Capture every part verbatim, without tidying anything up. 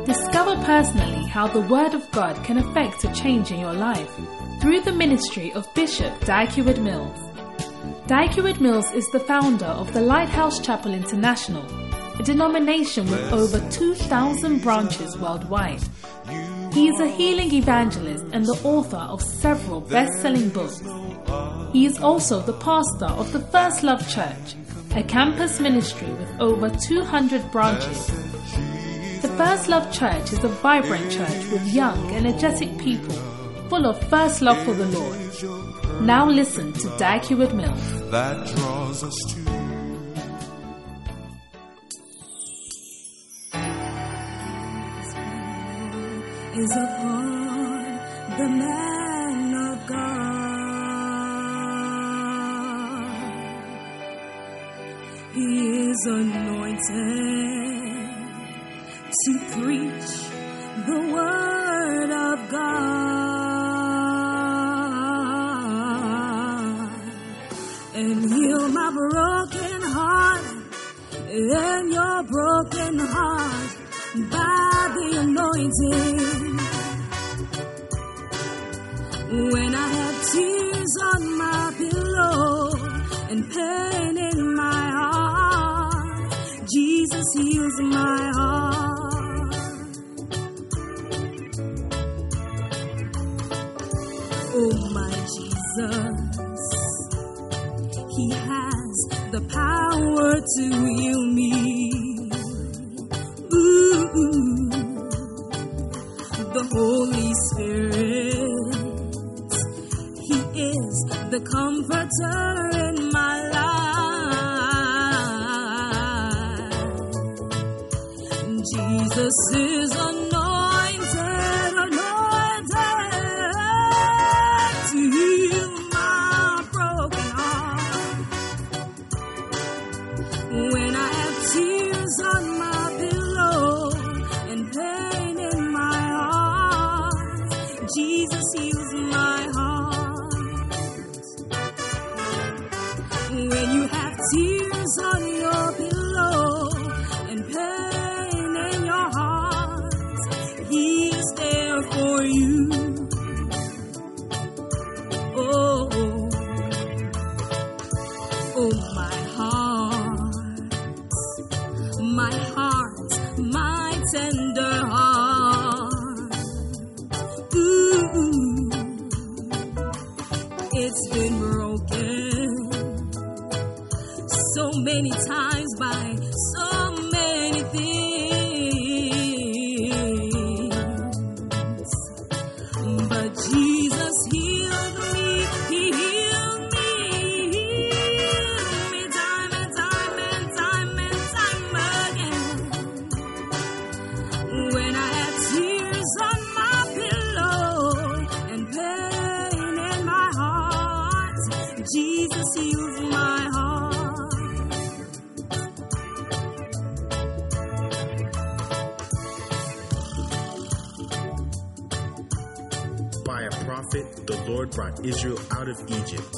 Discover personally how the Word of God can affect a change in your life through the ministry of Bishop Dag Heward-Mills. Dag Heward-Mills is the founder of the Lighthouse Chapel International, a denomination with over two thousand branches worldwide. He is a healing evangelist and the author of several best-selling books. He is also the pastor of the First Love Church, a campus ministry with over two hundred branches. The First Love Church is a vibrant church with young, energetic people, full of first love for the Lord. Now listen to Dag Heward-Mills. That draws us to is upon the man of God. He is anointed to preach the word of God and heal my broken heart and your broken heart by the anointing. When I have tears on my pillow and pain in my heart, Jesus heals my heart. Oh my Jesus, He has the power to heal me. Ooh, the Holy Spirit, He is the comforter in my life. Jesus is anointed, anointed to heal my broken heart. When I have tears on my pillow and pain in my heart, Jesus heals my heart. When you have tears on your pillow and pain in your heart, He is there for you. Oh, oh my heart, my heart, my tender heart. Ooh, it's been broken so many times by so many things, but Jesus healed me. He healed me, he healed me time and time and time and time again. When I had tears on my pillow and pain in my heart, Jesus heals my heart. By a prophet, the Lord brought Israel out of Egypt,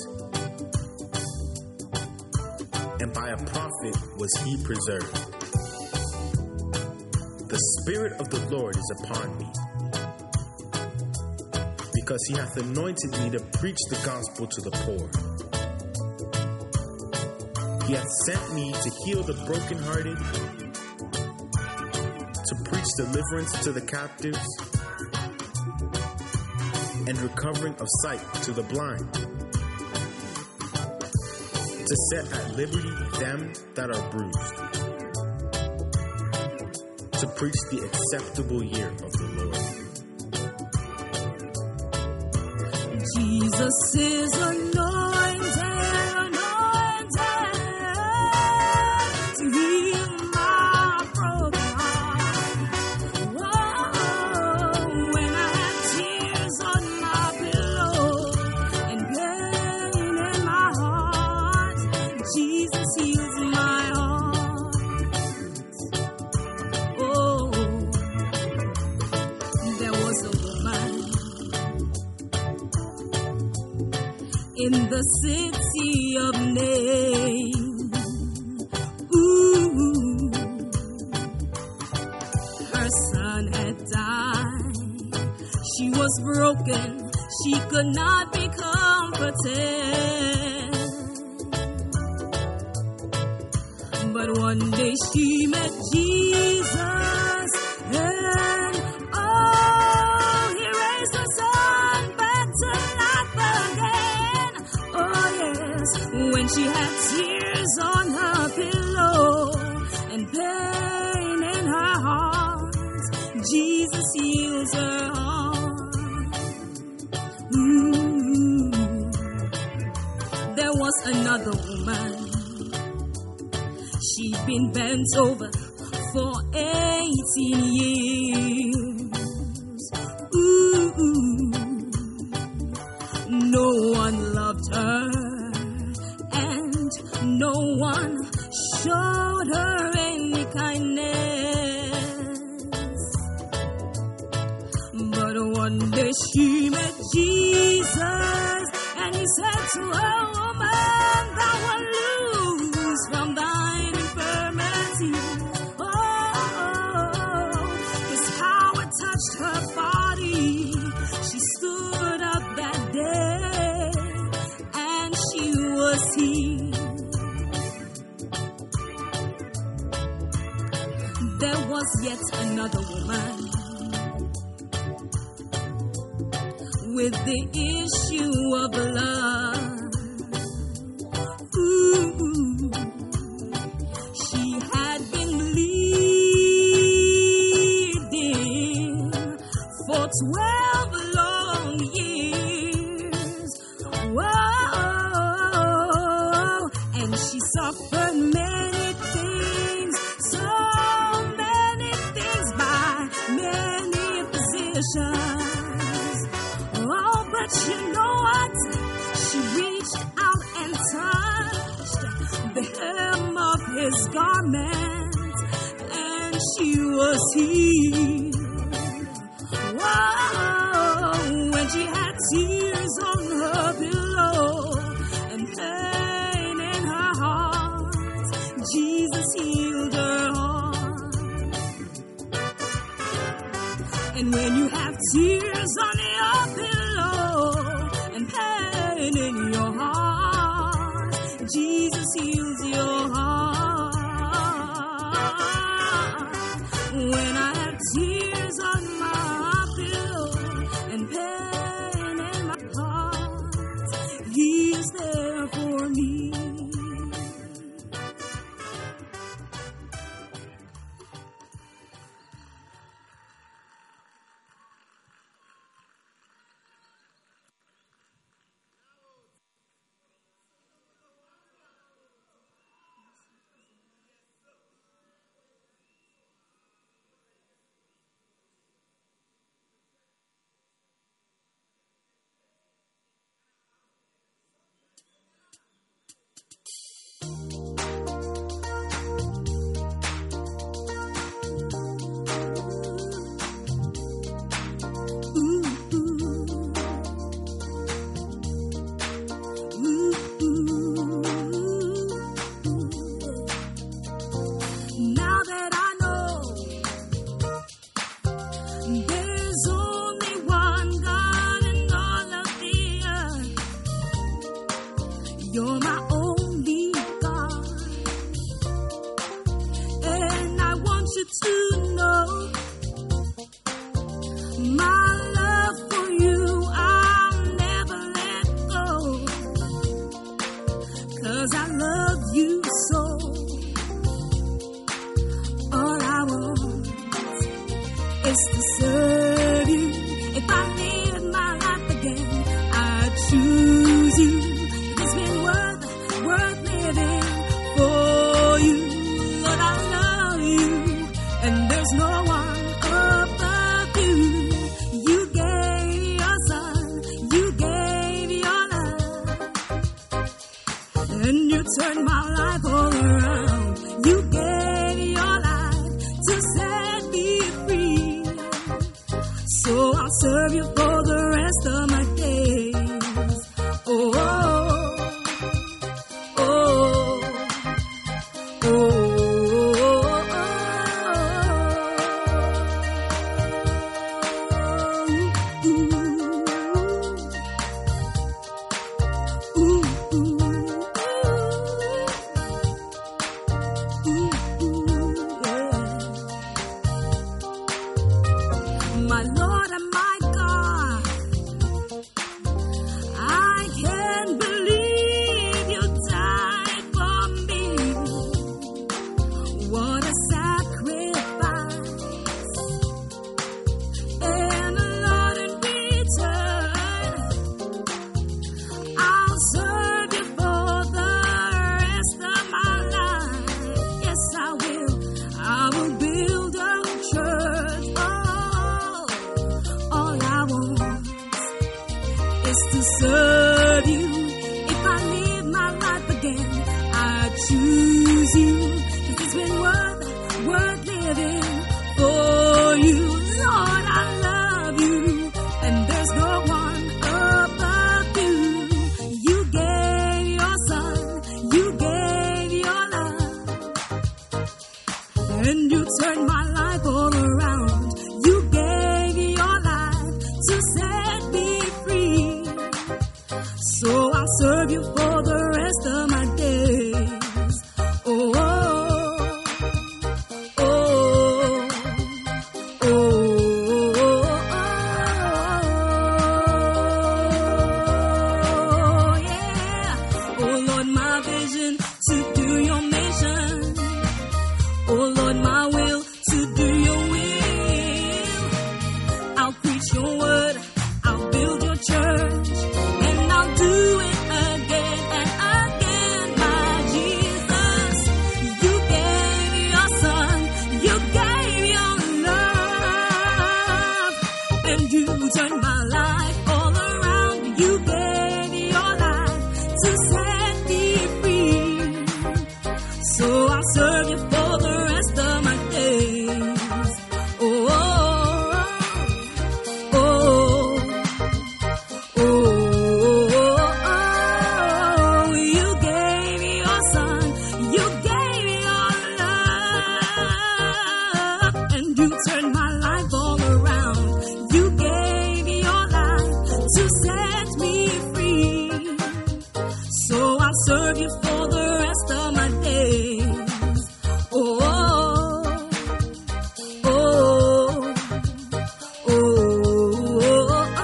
and by a prophet was he preserved. The Spirit of the Lord is upon me, because he hath anointed me to preach the gospel to the poor. He hath sent me to heal the brokenhearted, to preach deliverance to the captives, and recovering of sight to the blind, to set at liberty them that are bruised, to preach the acceptable year of the Lord. Jesus is anointed, anointed to heal my broken heart. Whoa, when I have tears on my pillow and pain in my heart, Jesus heals my heart. Oh, there was a woman in the city of Nain. Ooh, her son son had died. She was broken, she could not be comforted. But one day she met Jesus, and oh, he raised her son back to life again. Oh yes, when she had tears on her pillow and pain in her heart, Jesus heals her heart. Ooh. There was another woman. She'd been bent over for eighteen years. Ooh, no one loved her, and no one showed her any kindness. But one day she met Jesus, and he said to her, "Woman, thou wilt lose from thine infirmity." Oh, his power touched her body. She stood up that day, and she was healed. There was yet another woman with the issue of blood. Ooh, she had been bleeding for twelve long years. Whoa, and she suffered many things, so many things by many physicians. Oh, but you know what? She reached out and touched the hem of his garment, and she was healed. Whoa, when she had tears on her pillow and pain in her heart, Jesus healed her heart. And when you have tears on your pillow and pain in your heart, Jesus heals your heart. When I have tears on my pillow and pain in my heart, he is there for me. You're my only God, and I want you to know my love for you I'll never let go, 'cause I love you so. All I want is to serve you. If I live my life again, I choose you. It's been worth, worth living for you. Lord, I love you, and there's no one above you. You gave your son, you gave your love, and you turned my life all around. You gave your life to set me free, so I'll serve you for the rest of my days. Oh, oh, oh, oh, oh, oh. my Lord and my God. I can't believe you died for me. What a sacrifice. And Lord, in return, I'll serve you for the rest of my life. Yes, I will. I will build a church. Oh, all I want is to serve you. If I live my life again, I choose you. 'Cause it's been worth, worth living for you. Lord, I love you, and there's no one above you. You gave your son, you gave your love, and you turned my life all around. You gave your life to set me free. So I'll serve you for the rest of my days. Oh, oh, oh, oh, oh, yeah. Oh, Lord, my vision to do your mission. Oh, Lord, my will to do your will. I'll preach your word, I'll build your church, and I'll do it again and again, my Jesus. You gave your son, you gave your love, and you turned my life all around. You gave your life to set me free. So I'll serve you for the rest of my days. Oh, oh, oh, oh, oh, you gave your son, you gave your love, and you turned my life all around. You gave your life to set me free. So I'll serve you for the rest of my days. Oh, oh, oh, oh, oh, oh.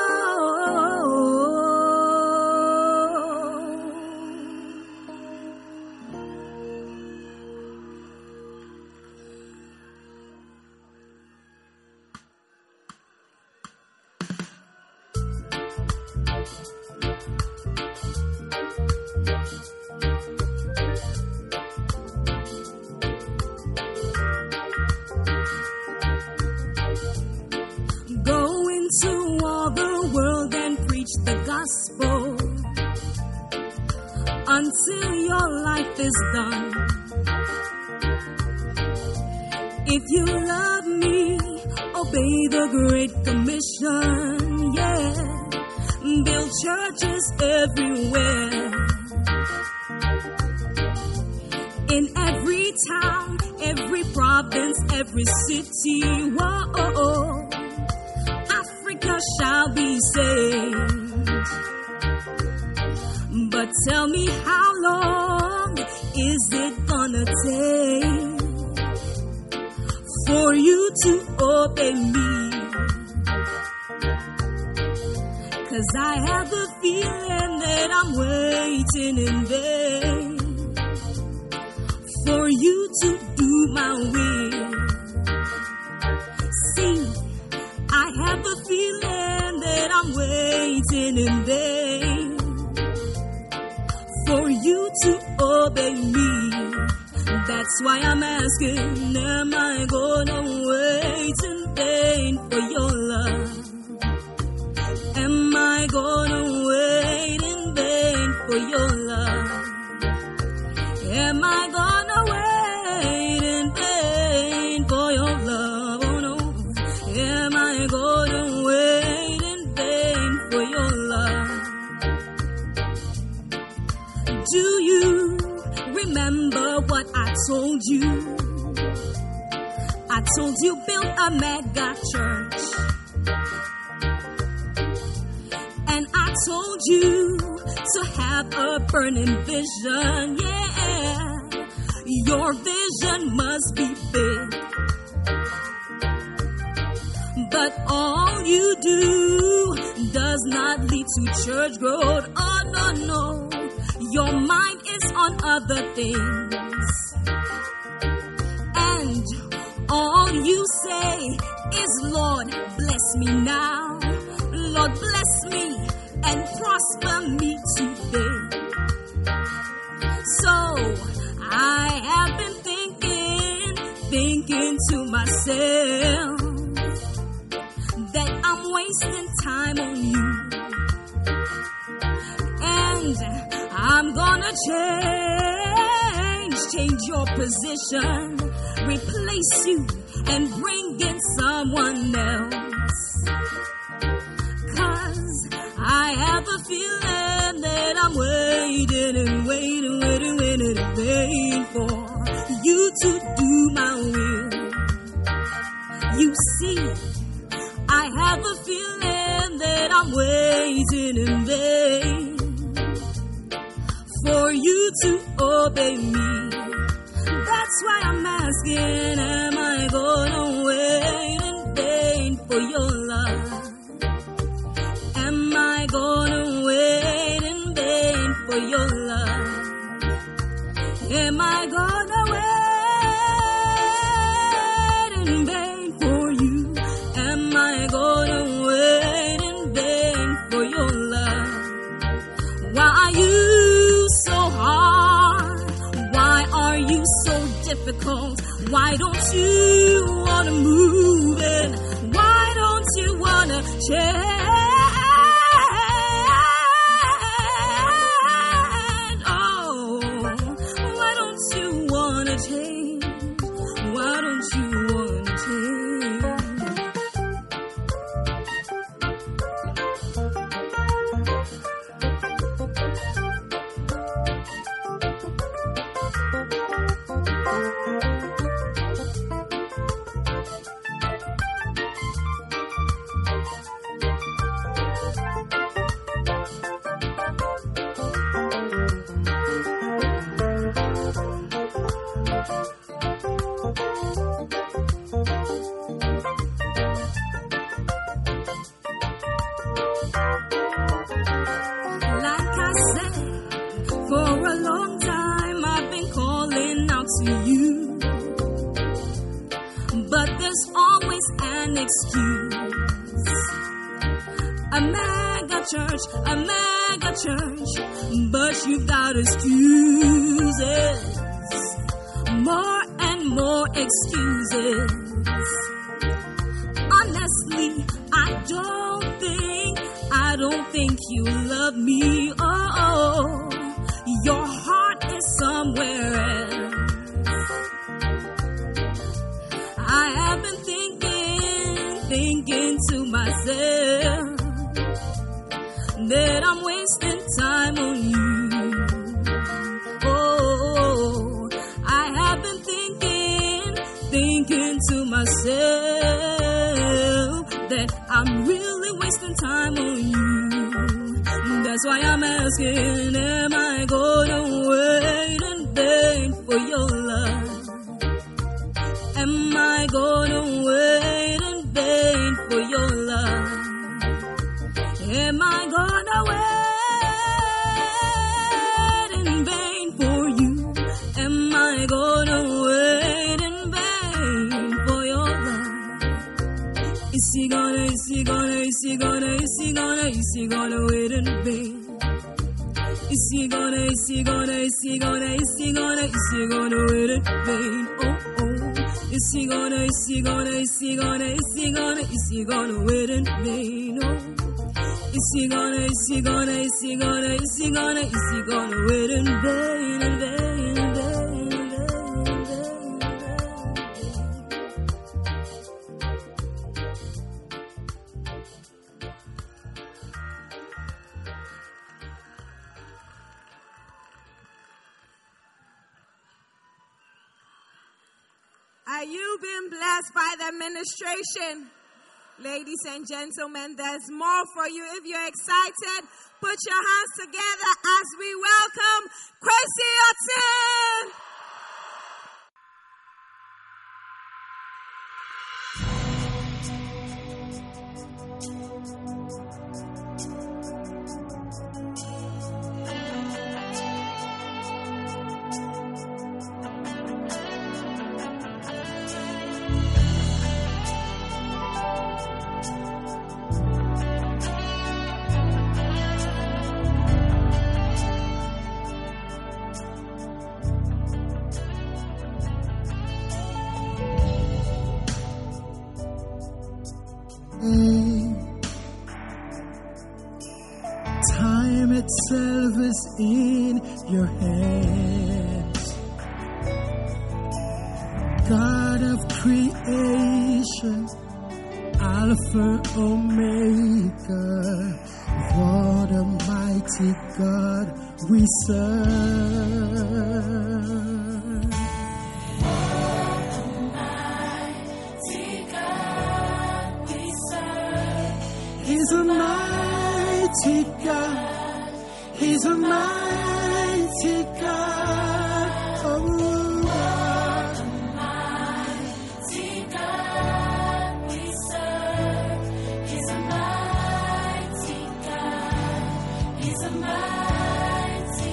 Go into all the world and preach the gospel until your life is done. If you love me, obey the Great Commission, yeah. Build churches everywhere. In every town, every province, every city, whoa, Africa shall be saved. But tell me, how long is it gonna take for you to obey me? 'Cause I have the feeling that I'm waiting in vain for you to do my will. See, I have the feeling that I'm waiting in vain for you to obey me. That's why I'm asking, am I gonna wait in vain for your love? Am I gonna wait in vain for your love? Am I gonna wait in vain for your love? Oh no. Am I gonna wait in vain for your love? Do you remember what I told you? I told you build a mega church. And I told you to have a burning vision, yeah. Your vision must be big. but all you do does not lead to church growth. Oh, no, no. Your mind is on other things. And all you say is, Lord, bless me now. Lord, bless me and prosper me today. So I have been thinking, thinking to myself that I'm wasting time on you. And I'm gonna change, change your position, replace you and bring in someone else. Cause I have a feeling that I'm waiting and waiting, waiting, waiting and waiting for you to do my will. You see, I have a feeling that I'm waiting in vain for you to obey me. That's why I'm asking, am I gonna wait in vain for your love? Am I gonna wait in vain for your love? Am I gonna wait in vain for you? Am I gonna wait in vain for your love? Why are you so hard? Why are you so difficult? Why don't you wanna move in? Why don't you wanna change? Oh, why don't you wanna change? Why don't you wanna change? Church, a mega church, but you've got excuses, more and more excuses. Honestly, I don't think, I don't think you love me. Oh, your heart is somewhere else. I have been thinking, thinking to myself that I'm wasting time on you. Oh, I have been thinking, thinking to myself that I'm really wasting time on you. That's why I'm asking, am I gonna wait in vain for your love? Am I gonna wait in vain for your love? Am I gonna wait in vain for you? Am I gonna wait in vain for your love? Is he gonna, is he gonna, is he gonna, is he gonna, is he gonna wait in vain? Is he gonna, is he gonna, is he gonna, is he gonna, is he gonna wait in vain? Oh, oh. Is he gonna, is he gonna, is he gonna, is he gonna, is he gonna wait in vain? Oh. Is he gonna, is he gonna, is he gonna, is he gonna, is he gonna wait in vain, in vain, in vain, in vain, in vain, in Are you being blessed by the administration? Ladies and gentlemen, there's more for you. If you're excited, put your hands together as we welcome Kwesi Otin. Time itself is in your hands. God of creation, Alpha, Omega, what a mighty God we serve. He's a mighty God. He's a mighty God. Oh, what a mighty God we serve. He's a mighty God. He's a mighty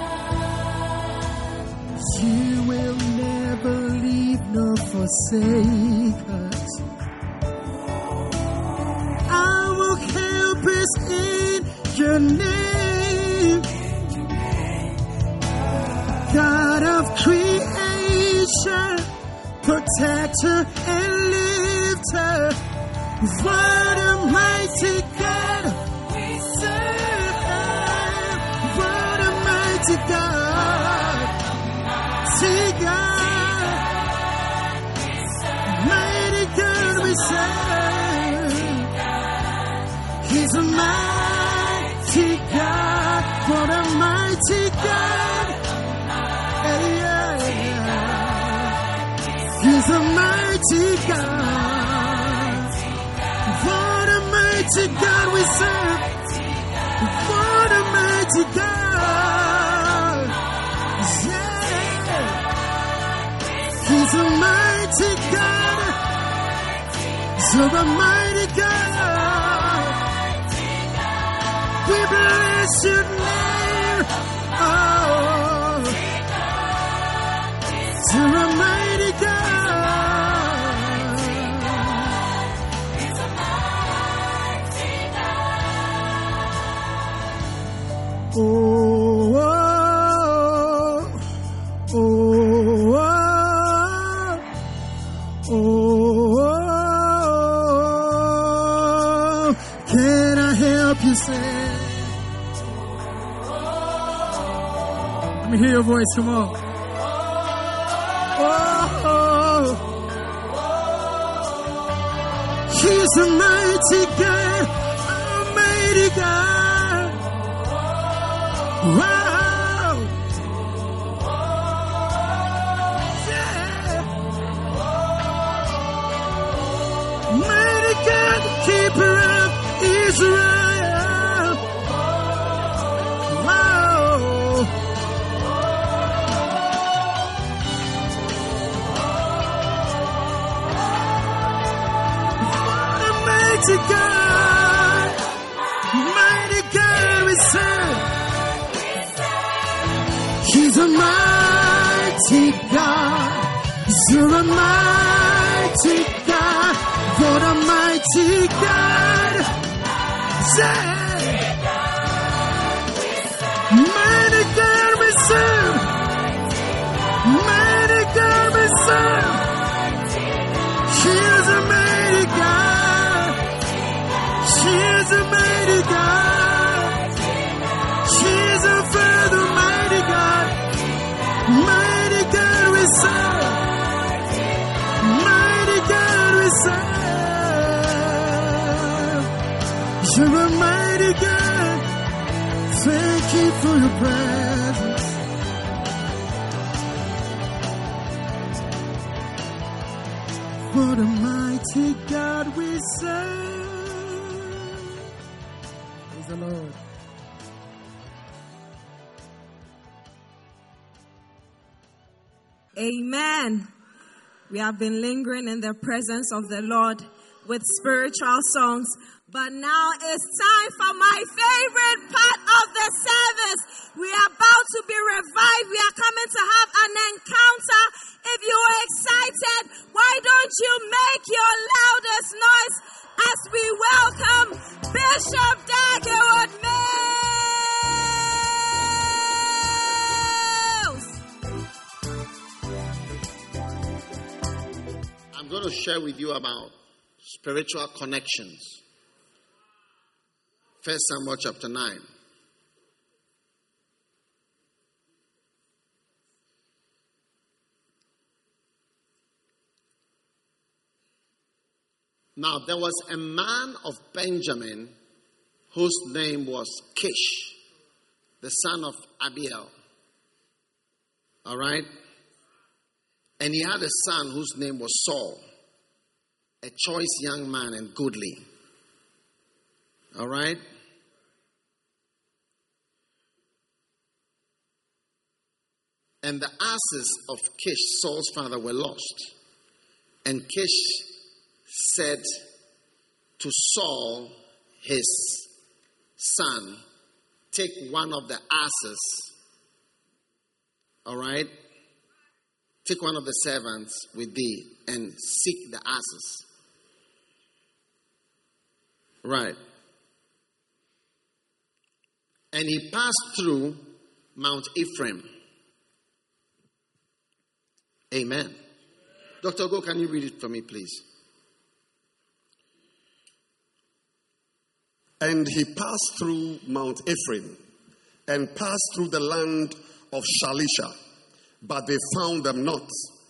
God. You will never leave nor forsake us. In your name, God of creation, protector and lifter, what a mighty God we serve, what a mighty God, see God, mighty God we serve. He's a mighty God, what a mighty God. Yeah, yeah, yeah. He's a mighty God. What a mighty God we serve. What a mighty God. Yeah. He's a mighty God. So a mighty God. We bless your name, oh, to a mighty God. He's a mighty God. Oh, oh, oh, oh, oh, can I help you sing? Let me hear your voice, come on. Oh, he's a mighty God, almighty God. Wow. Yeah. Mighty God, keeper of Israel. Wow. Mighty God, mighty God we serve. He's a mighty God, you're a mighty God, what a mighty God. Yeah. Mighty God we serve, mighty God we serve. He's a mighty God. She's a mighty God. She's a father, mighty God. Mighty God we serve. Mighty God we serve. You're a mighty God. Thank you for your presence. What a mighty God we serve. Praise the Lord. Amen. We have been lingering in the presence of the Lord with spiritual songs. But now it's time for my favorite part of the service. We are about to be revived. We are coming to have an encounter. If you are excited, why don't you make your loudest noise as we welcome Bishop Dagwood Mills. I'm going to share with you about spiritual connections. First Samuel chapter nine. Now there was a man of Benjamin whose name was Kish, the son of Abiel. All right? And he had a son whose name was Saul, a choice young man and goodly. All right? And the asses of Kish, Saul's father, were lost. And Kish said to Saul, his son, take one of the asses, all right? Take one of the servants with thee and seek the asses. Right. And he passed through Mount Ephraim. Amen. Doctor Go, can you read it for me, please? And he passed through Mount Ephraim and passed through the land of Shalisha, but they found them not.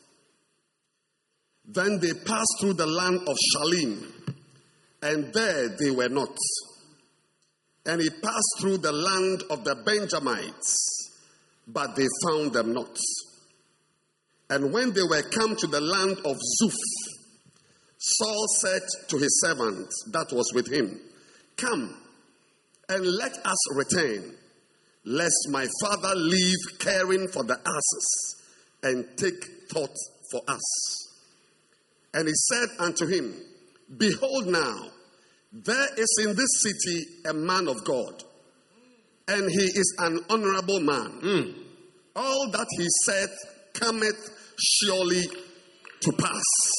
Then they passed through the land of Shalim, and there they were not. And he passed through the land of the Benjamites, but they found them not. And when they were come to the land of Zuph, Saul said to his servant that was with him, come, and let us return, lest my father leave caring for the asses, and take thought for us. And he said unto him, behold now, there is in this city a man of God, and he is an honorable man. Mm. All that he saith cometh surely to pass.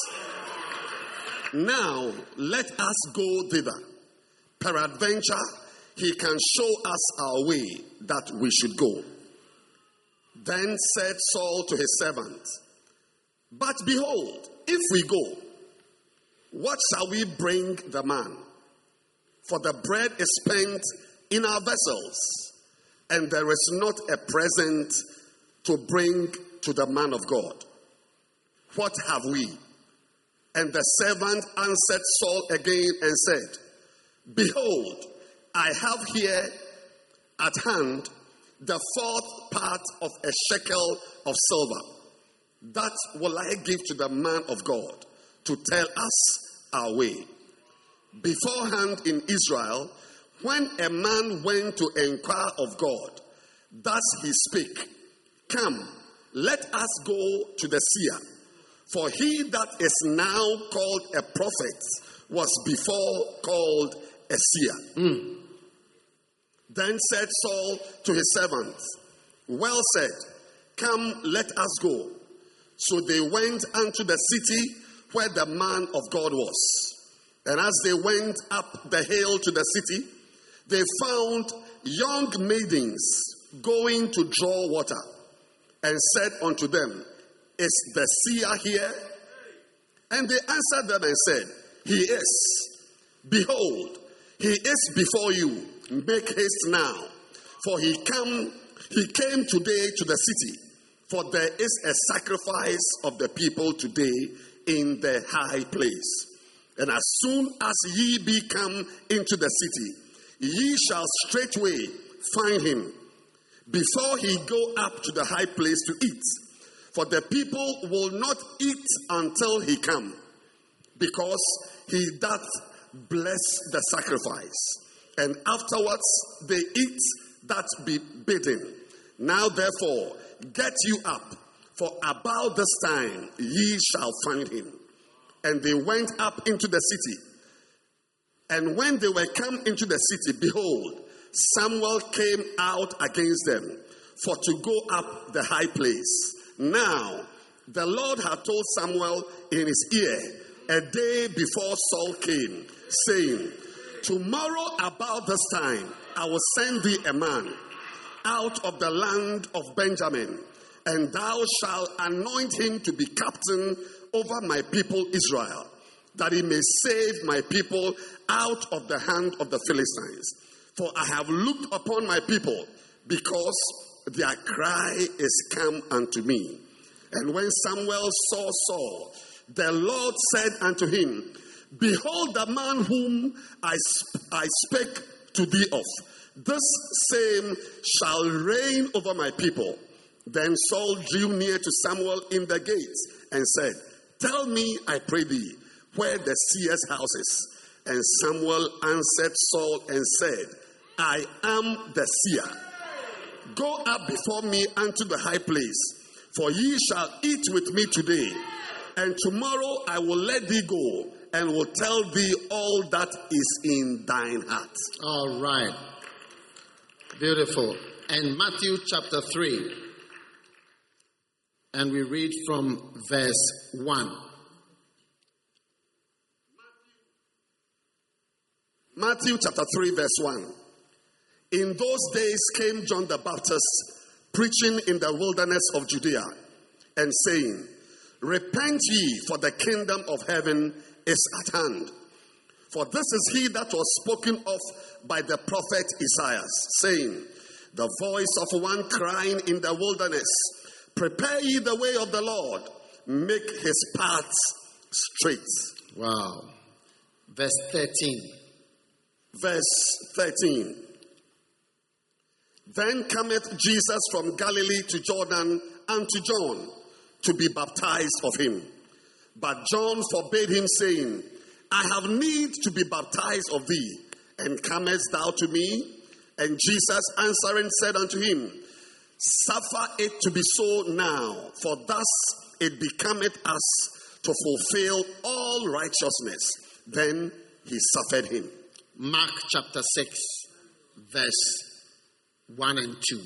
Now let us go thither. Peradventure, he can show us our way that we should go. Then said Saul to his servant, but behold, if we go, what shall we bring the man? For the bread is spent in our vessels, and there is not a present to bring to the man of God. What have we? And the servant answered Saul again and said, behold, I have here at hand the fourth part of a shekel of silver. That will I give to the man of God to tell us our way. Beforehand in Israel, when a man went to inquire of God, thus he spake, come, let us go to the seer. For he that is now called a prophet was before called a seer. Mm. Then said Saul to his servants, well said, come, let us go. So they went unto the city where the man of God was. And as they went up the hill to the city, they found young maidens going to draw water, and said unto them, is the seer here? And they answered them and said, he is. Behold, he is before you. Make haste now, for he come he came today to the city, for there is a sacrifice of the people today in the high place. And as soon as ye be come into the city, ye shall straightway find him, before he go up to the high place to eat. For the people will not eat until he come, because he doth bless the sacrifice. And afterwards they eat that be bidden. Now therefore get you up, for about this time ye shall find him. And they went up into the city. And when they were come into the city, behold, Samuel came out against them, for to go up the high place. Now the Lord had told Samuel in his ear a day before Saul came, saying, tomorrow about this time I will send thee a man out of the land of Benjamin, and thou shalt anoint him to be captain over my people Israel. that he may save my people out of the hand of the Philistines. For I have looked upon my people, because their cry is come unto me. And when Samuel saw Saul, the Lord said unto him, Behold the man whom I, sp- I spake to thee of. This same shall reign over my people. Then Saul drew near to Samuel in the gates and said, Tell me, I pray thee, where the seer's house is. And Samuel answered Saul and said, I am the seer. Go up before me unto the high place, for ye shall eat with me today, and tomorrow I will let thee go, and will tell thee all that is in thine heart. All right. Beautiful. And Matthew chapter three. And we read from verse one. Matthew chapter three, verse one. In those days came John the Baptist, preaching in the wilderness of Judea, and saying, Repent ye, for the kingdom of heaven is at hand. For this is he that was spoken of by the prophet Isaiah, saying, The voice of one crying in the wilderness, Prepare ye the way of the Lord, make his paths straight. Wow. Verse thirteen. Verse thirteen. Then cometh Jesus from Galilee to Jordan unto John, to be baptized of him. But John forbade him, saying, I have need to be baptized of thee, and comest thou to me? And Jesus answering said unto him, Suffer it to be so now, for thus it becometh us to fulfill all righteousness. Then he suffered him. Mark chapter six, verse one and two.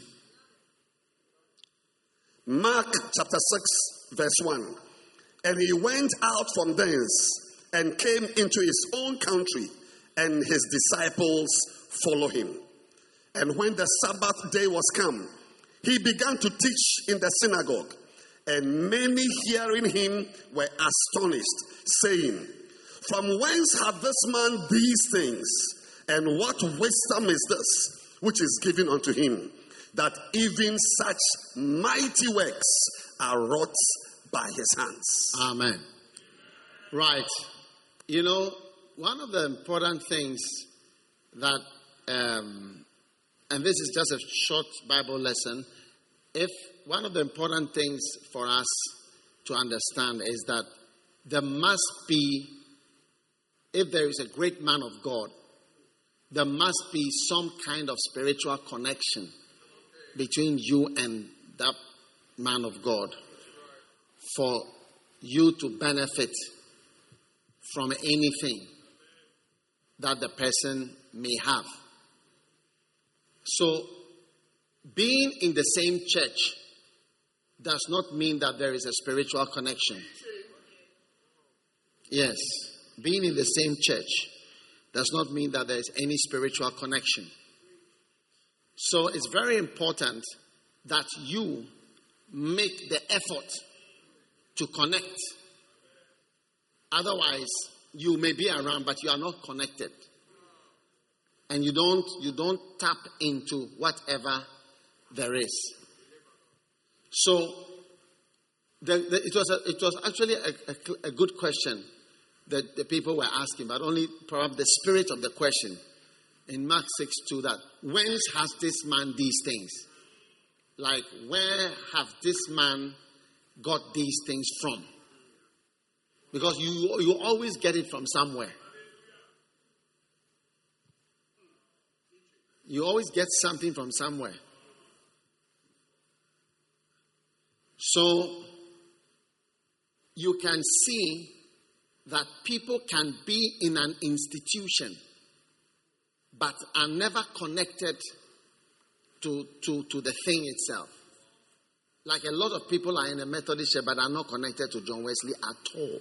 Mark chapter six, verse one. And he went out from thence and came into his own country, and his disciples followed him. And when the Sabbath day was come, he began to teach in the synagogue, and many hearing him were astonished, saying, From whence hath this man these things? And what wisdom is this which is given unto him, that even such mighty works are wrought by his hands? Amen. Right. You know, one of the important things that, um, and this is just a short Bible lesson, if one of the important things for us to understand is that there must be, if there is a great man of God, there must be some kind of spiritual connection between you and that man of God for you to benefit from anything that the person may have. So, being in the same church does not mean that there is a spiritual connection. Yes, being in the same church does not mean that there is any spiritual connection. So it's very important that you make the effort to connect. Otherwise, you may be around, but you are not connected. And you don't you don't tap into whatever there is. So the, the, it was a, it was actually a, a, a good question that the people were asking, but only perhaps the spirit of the question in Mark six two, that whence has this man these things? Like, where have this man got these things from? Because you you always get it from somewhere. You always get something from somewhere. So you can see that people can be in an institution but are never connected to, to, to the thing itself. Like a lot of people are in a Methodist church but are not connected to John Wesley at all.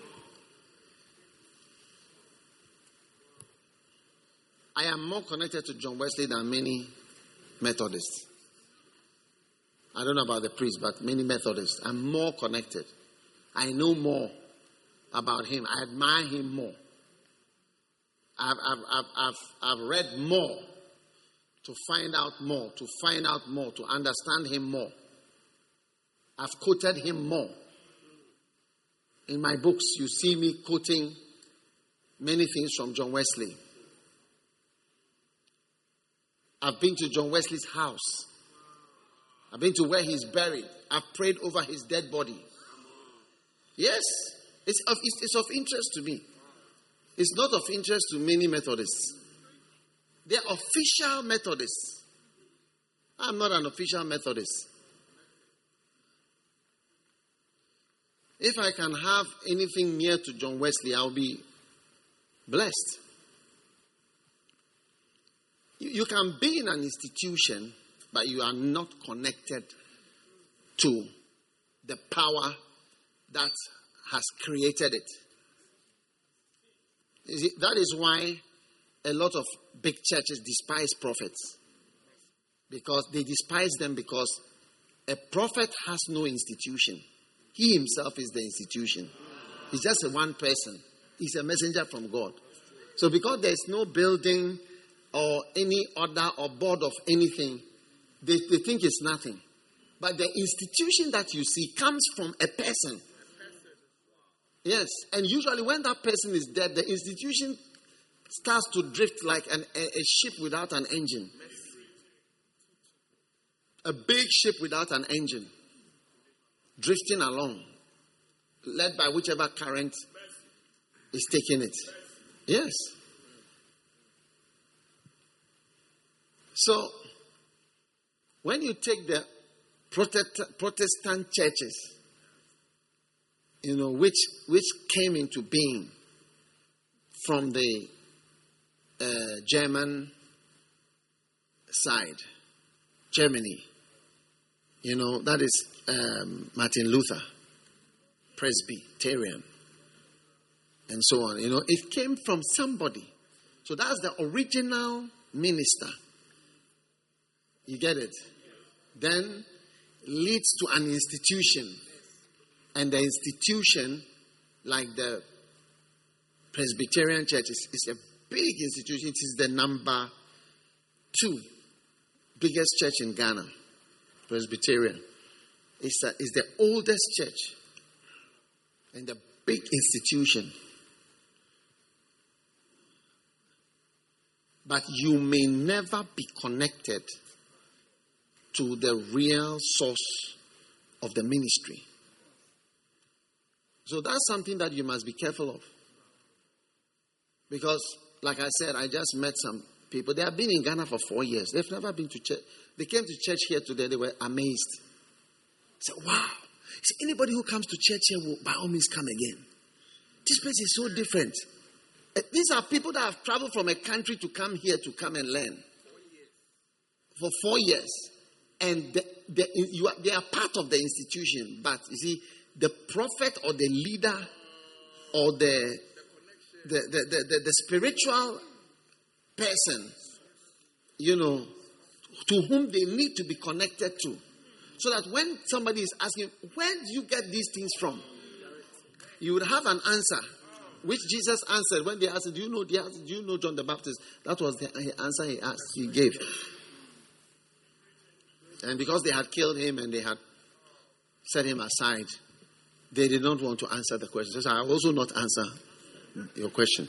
I am more connected to John Wesley than many Methodists. I don't know about the priests, but many Methodists. I'm more connected. I know more about him. I admire him more. I've, I've, I've, I've, I've read more to find out more, to find out more, to understand him more. I've quoted him more. In my books, you see me quoting many things from John Wesley. I've been to John Wesley's house. I've been to where he's buried. I've prayed over his dead body. Yes, it's of, it's, it's of interest to me. It's not of interest to many Methodists. They're official Methodists. I'm not an official Methodist. If I can have anything near to John Wesley, I'll be blessed. You, you can be in an institution, but you are not connected to the power that has created it. You see, that is why a lot of big churches despise prophets. Because they despise them because a prophet has no institution. He himself is the institution. He's just a one person. He's a messenger from God. So because there's no building or any order or board of anything, they, they think it's nothing. But the institution that you see comes from a person. Yes. And usually when that person is dead, the institution starts to drift like an, a, a ship without an engine. A big ship without an engine. Drifting along, led by whichever current is taking it. Yes. So, when you take the Protestant churches, you know, which which came into being from the uh, German side, Germany, you know, that is um, Martin Luther, Presbyterian, and so on. You know, it came from somebody. So that's the original minister. You get it? Then leads to an institution. And the institution, like the Presbyterian Church, is, is a big institution. It is the number two biggest church in Ghana. Presbyterian. It's, a, it's the oldest church and a big institution. But you may never be connected to the real source of the ministry. So that's something that you must be careful of. Because, like I said, I just met some people. They have been in Ghana for four years. They've never been to church. They came to church here today. They were amazed. They said, wow. See, anybody who comes to church here will by all means come again. This place is so different. These are people that have traveled from a country to come here to come and learn. For four years. And the, the, you are, they are part of the institution. But you see, the prophet or the leader or the, the, the, the, the, the spiritual person, you know, to whom they need to be connected to. So that when somebody is asking, where do you get these things from? You would have an answer. Which Jesus answered when they asked, do you know, do you know John the Baptist? That was the answer he asked, he gave. And because they had killed him and they had set him aside, they did not want to answer the question. So I will also not answer your question.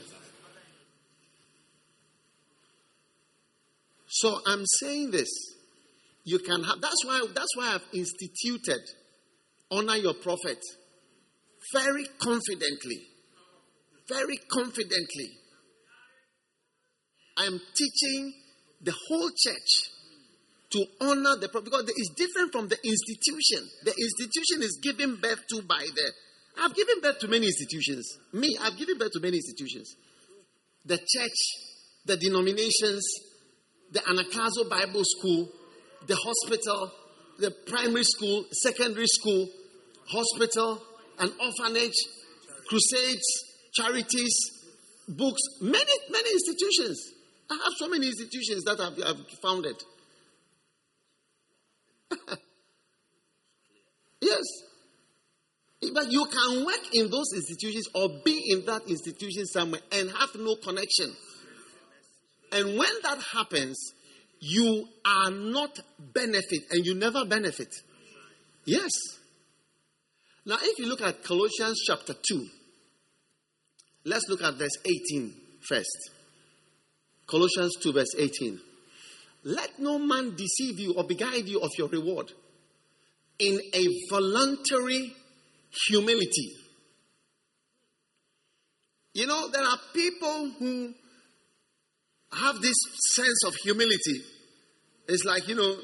So I'm saying this. You can have, that's why, that's why I've instituted honor your prophet very confidently. Very confidently. I'm teaching the whole church to honor the prophet because it's different from the institution. The institution is given birth to by the... I've given birth to many institutions. Me, I've given birth to many institutions. The church, the denominations, the Anakazo Bible School, the hospital, the primary school, secondary school, hospital, an orphanage, crusades, charities, books, many, many institutions. I have so many institutions that I've, I've founded. Yes. But you can work in those institutions or be in that institution somewhere and have no connection. And when that happens, you are not benefit and you never benefit. Yes. Now, if you look at Colossians chapter two, let's look at verse eighteen first. Colossians two, verse eighteen. Let no man deceive you or beguile you of your reward in a voluntary humility. You know, there are people who have this sense of humility. It's like, you know,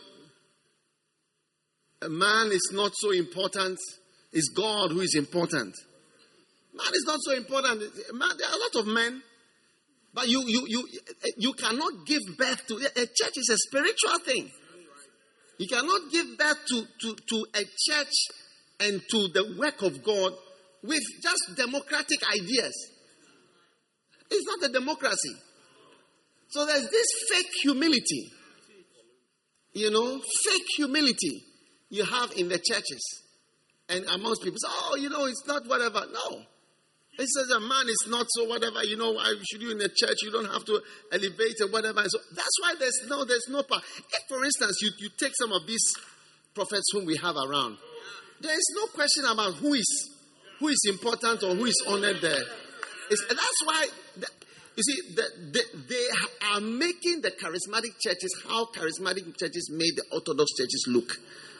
a man is not so important. It's God who is important. Man is not so important. Man, there are a lot of men, but you you you you cannot give birth to a church. Is a spiritual thing. You cannot give birth to, to, to a church and to the work of God with just democratic ideas. It's not a democracy. So there's this fake humility, you know, fake humility you have in the churches and amongst people. So, oh, you know, it's not whatever. No. It says a man is not so whatever, you know, why should you in the church? You don't have to elevate or whatever. And so that's why there's no, there's no power. If, for instance, you, you take some of these prophets whom we have around, there is no question about who is who is important or who is honored there. It's, that's why, the, you see, the, the, they are making the charismatic churches how charismatic churches made the Orthodox churches look.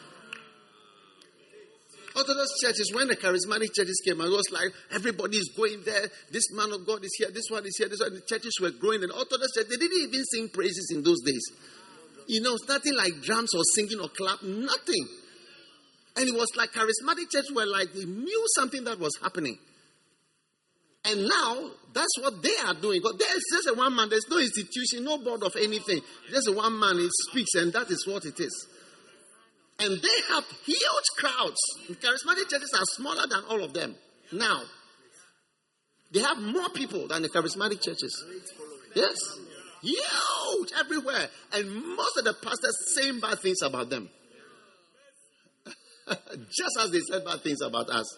Orthodox churches, when the charismatic churches came, it was like everybody is going there. This man of God is here. This one is here. This one. The churches were growing. And Orthodox churches, they didn't even sing praises in those days. You know, it's nothing like drums or singing or clap. Nothing. And it was like charismatic churches were like they knew something that was happening. And now that's what they are doing. But there's just a one man. There's no institution, no board of anything. Just a one man. He speaks, and that is what it is. And they have huge crowds. The charismatic churches are smaller than all of them. Now, they have more people than the charismatic churches. Yes. Huge everywhere. And most of the pastors saying bad things about them. Just as they said bad things about us.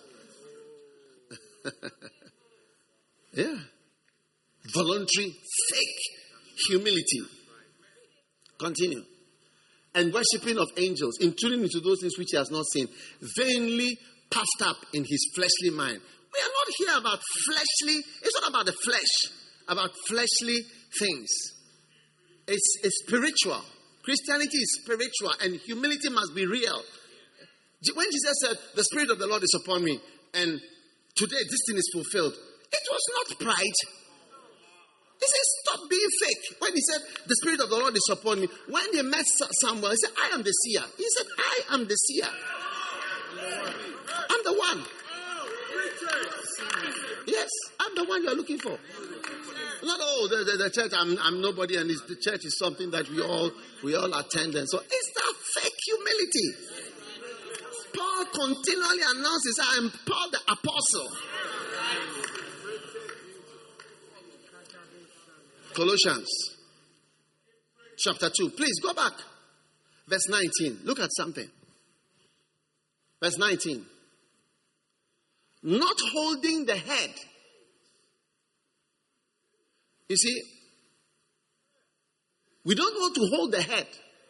Yeah. Voluntary, fake humility. Continue. And worshipping of angels, intruding into those things which he has not seen, vainly puffed up in his fleshly mind. We are not here about fleshly, it's not about the flesh, about fleshly things. It's, it's spiritual. Christianity is spiritual, and humility must be real. When Jesus said, the Spirit of the Lord is upon me, and today this thing is fulfilled, it was not pride. He said, stop being fake. When he said, the Spirit of the Lord is upon me, when they met Samuel, he said, I am the seer. He said, I am the seer. I'm the one. Yes, I'm the one you are looking for. Not, oh, the, the, the church, I'm, I'm nobody, and the church is something that we all we all attend. And so it's that fake humility. Paul continually announces, I am Paul the apostle. Colossians chapter two. Please go back. Verse nineteen. Look at something. Verse nineteen. Not holding the head. You see, we don't want to hold the head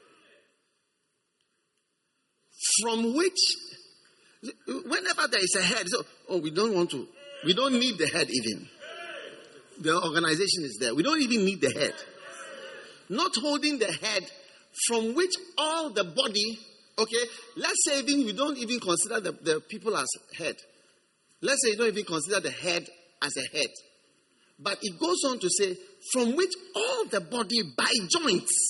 from which, whenever there is a head, so, oh, we don't want to, we don't need the head even. The organization is there. We don't even need the head. Not holding the head from which all the body, okay, let's say even we don't even consider the, the people as head. Let's say you don't even consider the head as a head. But it goes on to say, from which all the body by joints,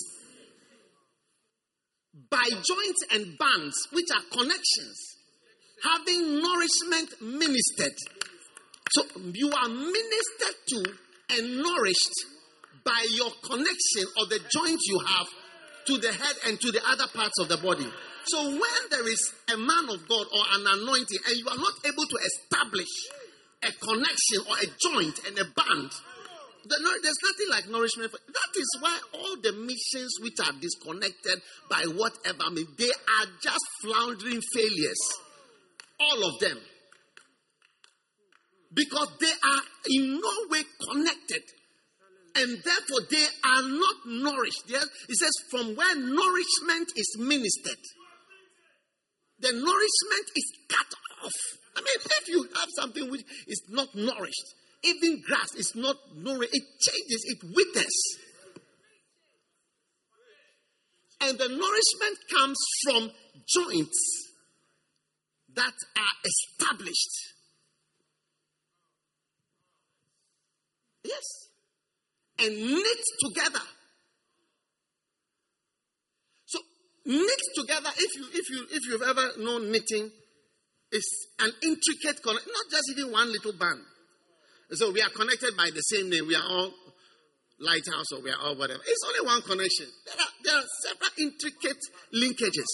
by joints and bands, which are connections, having nourishment ministered. So you are ministered to and nourished by your connection or the joint you have to the head and to the other parts of the body. So when there is a man of God or an anointing and you are not able to establish a connection or a joint and a band, there's nothing like nourishment. That is why all the missions which are disconnected by whatever, I mean, they are just floundering failures. All of them. Because they are in no way connected. And therefore they are not nourished. Yes? It says from where nourishment is ministered, the nourishment is cut off. I mean, if you have something which is not nourished, even grass is not nourished, it changes, it withers. And the nourishment comes from joints that are established. Yes. And knit together. So knit together, if you if you if you've ever known knitting, is an intricate connection, not just even one little band. So we are connected by the same name. We are all Lighthouse, or we are all whatever. It's only one connection. There are there are several intricate linkages.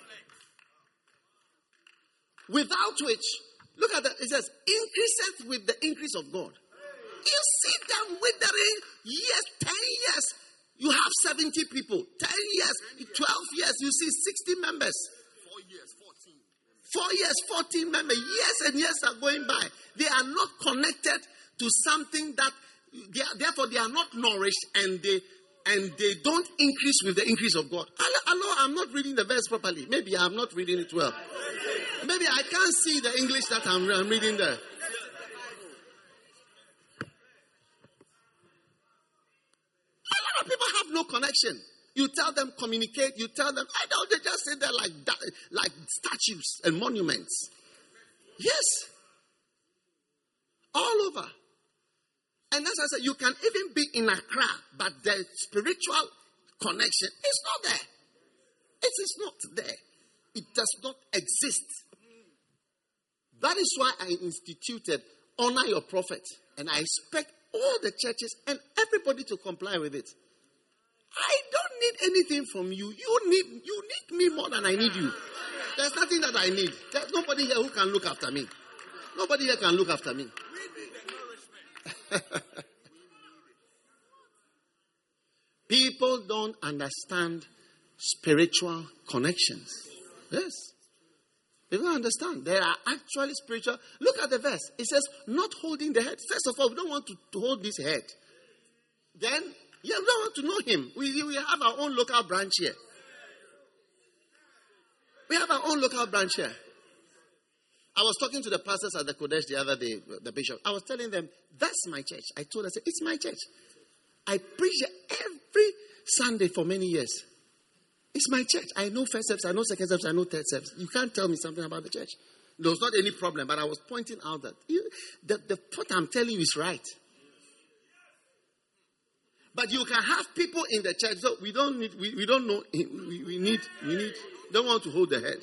Without which, look at that, it says, increaseth with the increase of God. You see them withering years, ten years. You have seventy people. ten years, twelve years, you see sixty members. Four years, fourteen. Four years, fourteen members. Years and years are going by. They are not connected to something that, they are, therefore they are not nourished, and they and they don't increase with the increase of God. Hello, I'm not reading the verse properly. Maybe I'm not reading it well. Maybe I can't see the English that I'm, I'm reading there. People have no connection. You tell them communicate. You tell them, I don't. They just sit there like that, like statues and monuments. Yes, all over. And as I said, you can even be in Accra, but the spiritual connection is not there. It is not there. It does not exist. That is why I instituted honor your prophet, and I expect all the churches and everybody to comply with it. I don't need anything from you. You need you need me more than I need you. There's nothing that I need. There's nobody here who can look after me. Nobody here can look after me. People don't understand spiritual connections. Yes. They don't understand. They are actually spiritual. Look at the verse. It says, not holding the head. First of all, we don't want to, to hold this head. Then, yeah, we don't want to know him. We, we have our own local branch here. We have our own local branch here. I was talking to the pastors at the Kodesh the other day, the bishop. I was telling them, that's my church. I told them, it's my church. I preach every Sunday for many years. It's my church. I know first steps, I know second steps, I know third steps. You can't tell me something about the church. There was not any problem, but I was pointing out that you, the, the what I'm telling you is right. But you can have people in the church. So we don't need. We, we don't know. We, we need. We need. Don't want to hold the head.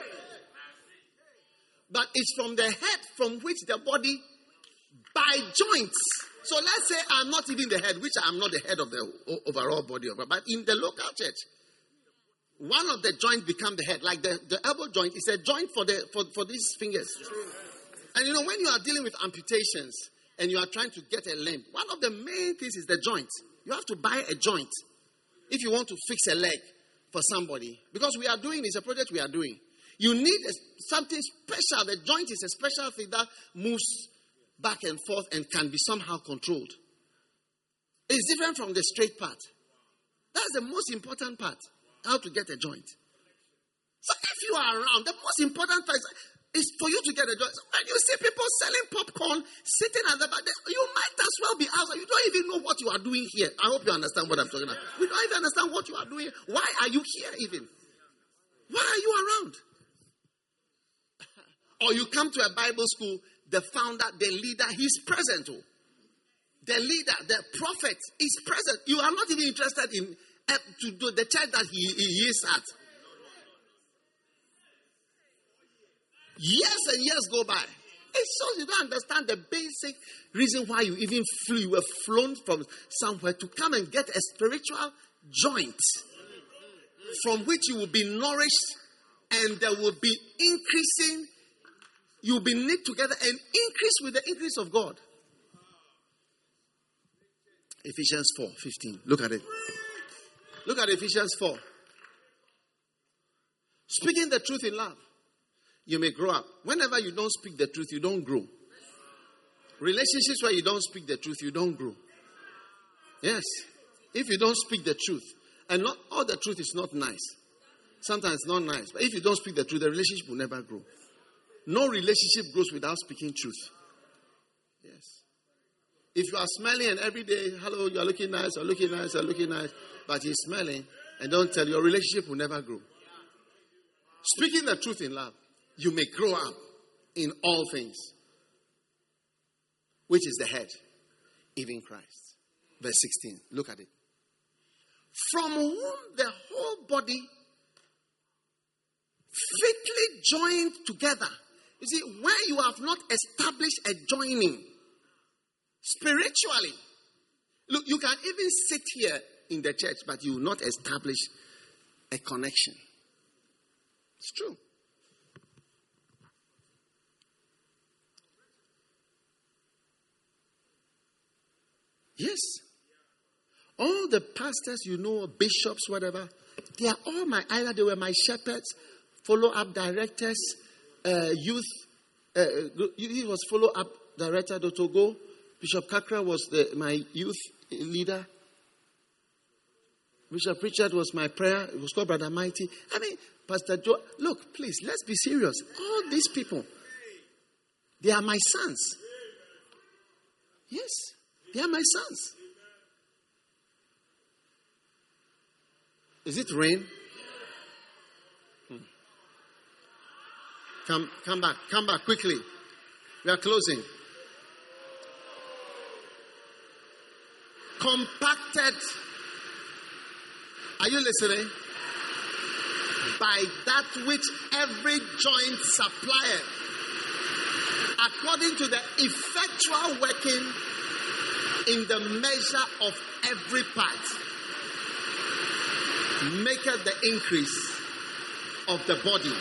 But it's from the head from which the body, by joints. So let's say I'm not even the head, which I'm not the head of the overall body of it. But in the local church, one of the joints become the head. Like the, the elbow joint is a joint for the for, for these fingers. And you know, when you are dealing with amputations and you are trying to get a limb, one of the main things is the joint. You have to buy a joint if you want to fix a leg for somebody. Because we are doing, it's a project we are doing. You need a, something special. The joint is a special thing that moves back and forth and can be somehow controlled. It's different from the straight part. That's the most important part. How to get a joint. So if you are around, the most important part is for you to get a joint. So when you see people selling popcorn, sitting at the back, you might as well be outside. You don't even know what you are doing here. I hope you understand what I'm talking about. You don't even understand what you are doing. Why are you here even? Why are you around? Or you come to a Bible school, the founder, the leader, he's present. Oh. The leader, the prophet is present. You are not even interested in uh, to do the church that he, he is at. Years and years go by. It shows you don't understand the basic reason why you even flew. You were flown from somewhere to come and get a spiritual joint from which you will be nourished, and there will be increasing. You will be knit together and increase with the increase of God. Ephesians four fifteen. Look at it. Look at Ephesians four. Speaking the truth in love, you may grow up. Whenever you don't speak the truth, you don't grow. Relationships where you don't speak the truth, you don't grow. Yes. If you don't speak the truth, and not all the truth is not nice. Sometimes it's not nice. But if you don't speak the truth, the relationship will never grow. No relationship grows without speaking truth. Yes. If you are smelling and every day, hello, you are looking nice, you are looking nice, you are looking nice, but you're smelling and don't tell, your relationship will never grow. Speaking the truth in love, you may grow up in all things, which is the head, even Christ. Verse sixteen, look at it. From whom the whole body fitly joined together. You see, where you have not established a joining spiritually, look, you can even sit here in the church, but you will not establish a connection. It's true. Yes. All the pastors, you know, bishops, whatever, they are all my, either they were my shepherds, follow-up directors, uh, youth, uh, he was follow-up director, Doctor Go. Bishop Kakra was the, my youth leader. Bishop Richard was my prayer. It was called Brother Mighty. I mean, Pastor Joe, look, please, let's be serious. All these people, they are my sons. Yes, they are my sons. Is it rain? Hmm. Come, come back, come back quickly. We are closing. Compacted. Are you listening? By that which every joint supplieth, according to the effectual working in the measure of every part, maketh the increase of the body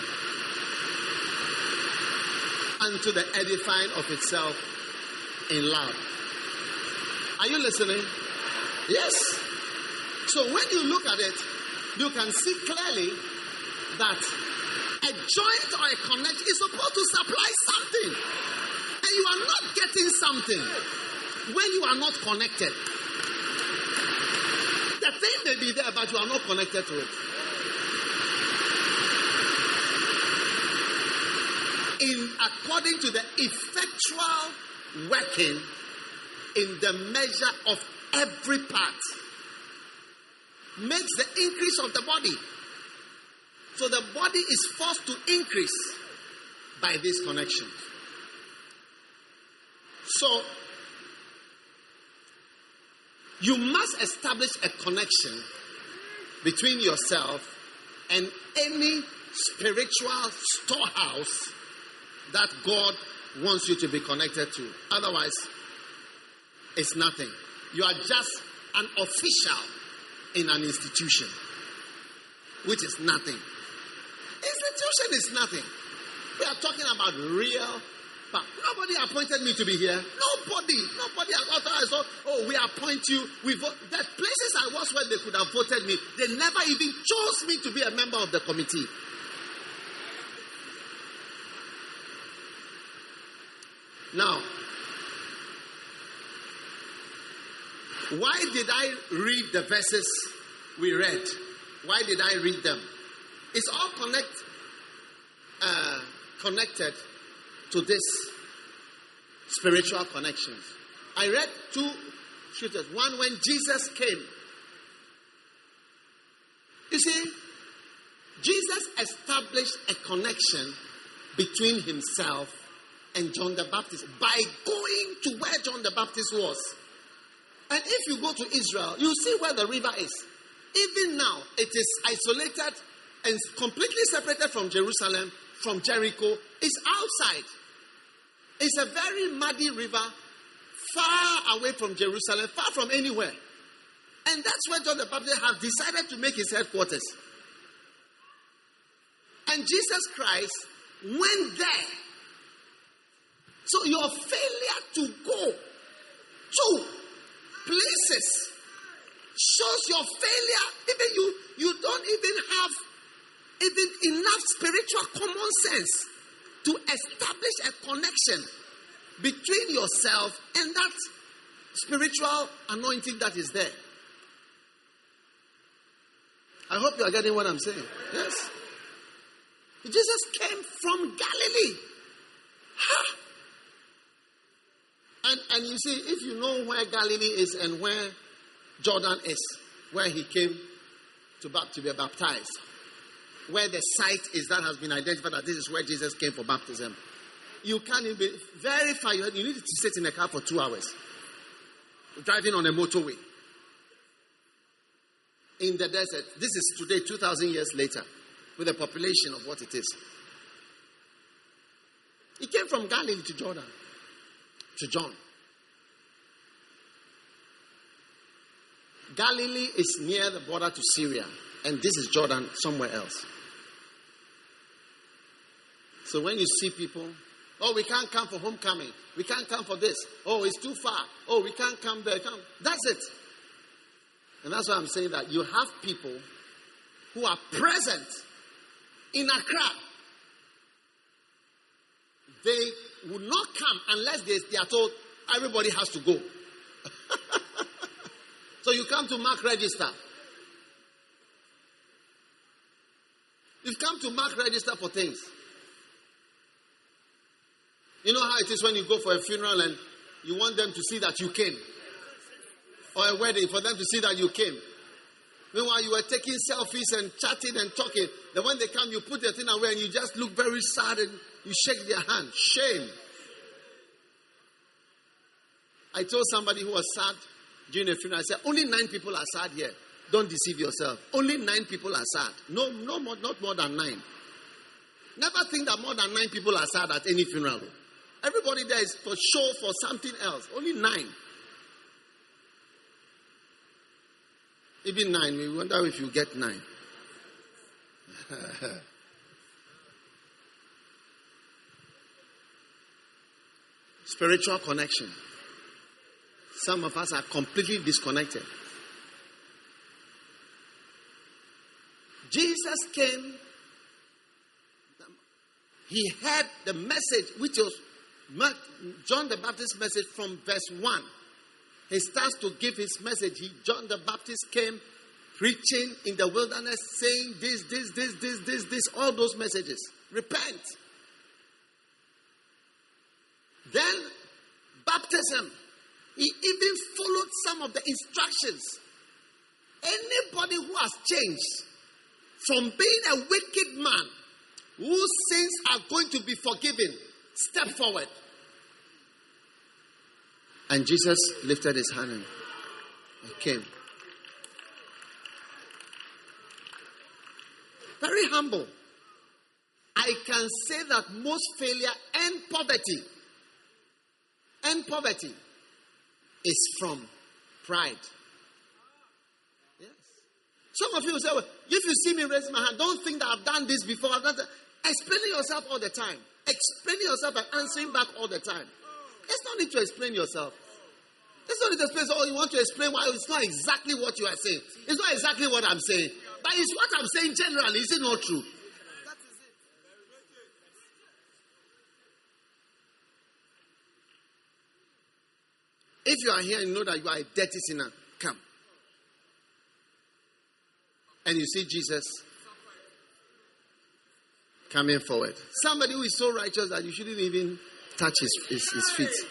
unto the edifying of itself in love. Are you listening? Yes. So when you look at it, you can see clearly that a joint or a connection is supposed to supply something. And you are not getting something when you are not connected. The thing may be there, but you are not connected to it. In according to the effectual working in the measure of every part, makes the increase of the body. So the body is forced to increase by these connections. So you must establish a connection between yourself and any spiritual storehouse that God wants you to be connected to. Otherwise, it's nothing. You are just an official in an institution, which is nothing. Institution is nothing. We are talking about real. But nobody appointed me to be here. Nobody. Nobody has authorized. Oh, oh, we appoint you. We vote. The places I was where they could have voted me, they never even chose me to be a member of the committee. Now, why did I read the verses we read? Why did I read them? It's all connect, uh, connected to this spiritual connections. I read two scriptures. One, when Jesus came. You see, Jesus established a connection between himself and John the Baptist by going to where John the Baptist was. And if you go to Israel, you see where the river is. Even now, it is isolated and completely separated from Jerusalem, from Jericho. It's outside. It's a very muddy river, far away from Jerusalem, far from anywhere. And that's where John the Baptist has decided to make his headquarters. And Jesus Christ went there. So your failure to go to places shows your failure. Even you, you don't even have even enough spiritual common sense to establish a connection between yourself and that spiritual anointing that is there. I hope you are getting what I'm saying. Yes. Jesus came from Galilee. Huh? And, and you see, if you know where Galilee is and where Jordan is, where he came to, to be baptized, where the site is that has been identified that this is where Jesus came for baptism, you can't even be very far. You need to sit in a car for two hours, driving on a motorway in the desert. This is today, two thousand years later, with a population of what it is. He came from Galilee to Jordan, to John. Galilee is near the border to Syria, and this is Jordan somewhere else. So when you see people, oh, we can't come for homecoming, we can't come for this, oh, it's too far, oh, we can't come there, come. That's it. And that's why I'm saying that you have people who are present in Accra. They would not come unless they, they are told everybody has to go. So you come to mark register. You've come to mark register for things. You know how it is when you go for a funeral and you want them to see that you came. Or a wedding for them to see that you came. Meanwhile, you were taking selfies and chatting and talking. Then when they come, you put your thing away and you just look very sad and you shake their hand. Shame. I told somebody who was sad during a funeral, I said, only nine people are sad here. Don't deceive yourself. Only nine people are sad. No, no more, not more than nine. Never think that more than nine people are sad at any funeral. Everybody there is for show, for something else. Only nine. Even nine, we wonder if you get nine. Spiritual connection. Some of us are completely disconnected. Jesus came, he heard the message, which was John the Baptist's message from verse one. He starts to give his message. He, John the Baptist came preaching in the wilderness, saying this, this, this, this, this, this, all those messages. Repent. Then, baptism. He even followed some of the instructions. Anybody who has changed from being a wicked man, whose sins are going to be forgiven, step forward. And Jesus lifted his hand and came. Very humble. I can say that most failure and poverty, and poverty is from pride. Yes. Some of you will say, well, if you see me raising my hand, don't think that I've done this before. I've done that. Explaining yourself all the time. Explaining yourself and answering back all the time. There's no need to explain yourself. There's no need to explain. Oh, you want to explain why it's not exactly what you are saying. It's not exactly what I'm saying. But it's what I'm saying generally. Is it not true? If you are here and you know that you are a dirty sinner, come. And you see Jesus coming forward. Somebody who is so righteous that you shouldn't even touch his, his, his feet.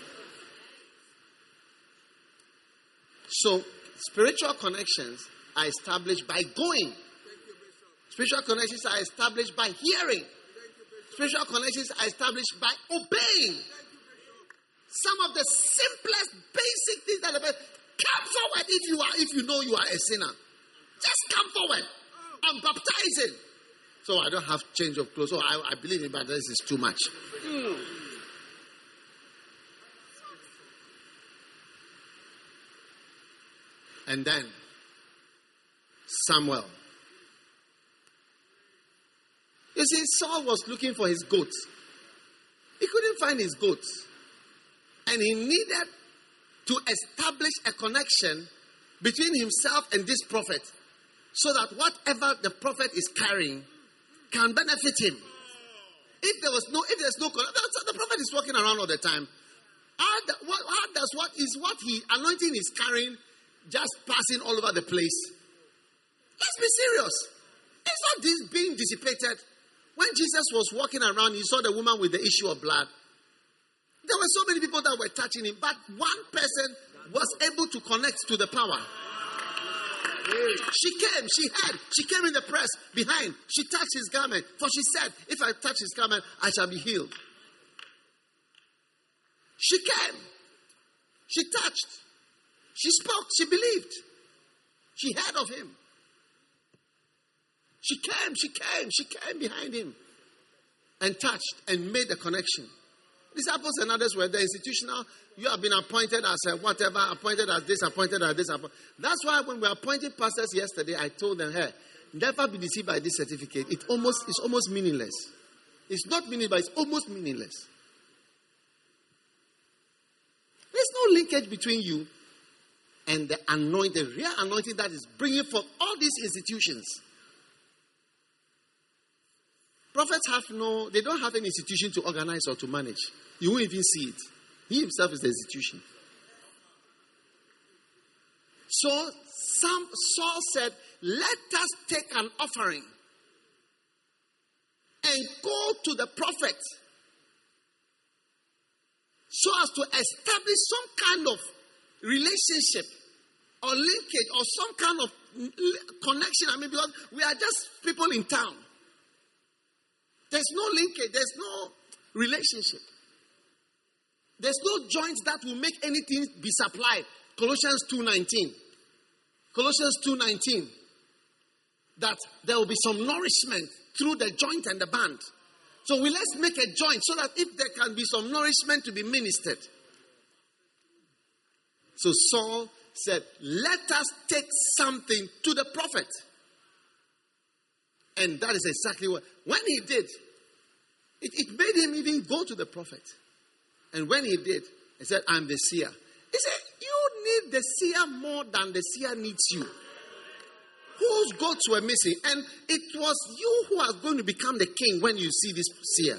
So, spiritual connections are established by going. Spiritual connections are established by hearing. Spiritual connections are established by obeying. Some of the simplest, basic things that the Bible, come forward if you are, if you know you are a sinner. Just come forward. I'm baptizing. So I don't have change of clothes. So I, I believe in, but this is too much. Mm. And then Samuel. You see, Saul was looking for his goats. He couldn't find his goats. And he needed to establish a connection between himself and this prophet, so that whatever the prophet is carrying can benefit him. If there was no, if there's no, the prophet is walking around all the time. How, the, what, how does what is what he anointing is carrying just passing all over the place? Let's be serious. It's not this being dissipated. When Jesus was walking around, he saw the woman with the issue of blood. There were so many people that were touching him, but one person was able to connect to the power. She came, she had, she came in the press behind. She touched his garment, for she said, if I touch his garment, I shall be healed. She came. She touched. She spoke. She believed. She heard of him. She came, she came, she came behind him and touched and made a connection. Disciples and others were the institutional. You have been appointed as a whatever, appointed as this, appointed as this. Appointed. That's why when we appointed pastors yesterday, I told them, hey, never be deceived by this certificate. It almost, it's almost meaningless. It's not meaningless, but it's almost meaningless. There's no linkage between you and the anointing, the real anointing that is bringing forth all these institutions. Prophets have no, they don't have any institution to organize or to manage. You won't even see it. He himself is the institution. So some Saul said, let us take an offering and go to the prophet so as to establish some kind of relationship or linkage or some kind of connection. I mean, because we are just people in town. There's no linkage. There's no relationship. There's no joints that will make anything be supplied. Colossians two nineteen. Colossians two nineteen. That there will be some nourishment through the joint and the band. So we let's make a joint so that if there can be some nourishment to be ministered. So Saul said, let us take something to the prophet. And that is exactly what, when he did, it, it made him even go to the prophet. And when he did, he said, I'm the seer. He said, you need the seer more than the seer needs you. Whose goats were missing? And it was you who are going to become the king when you see this seer.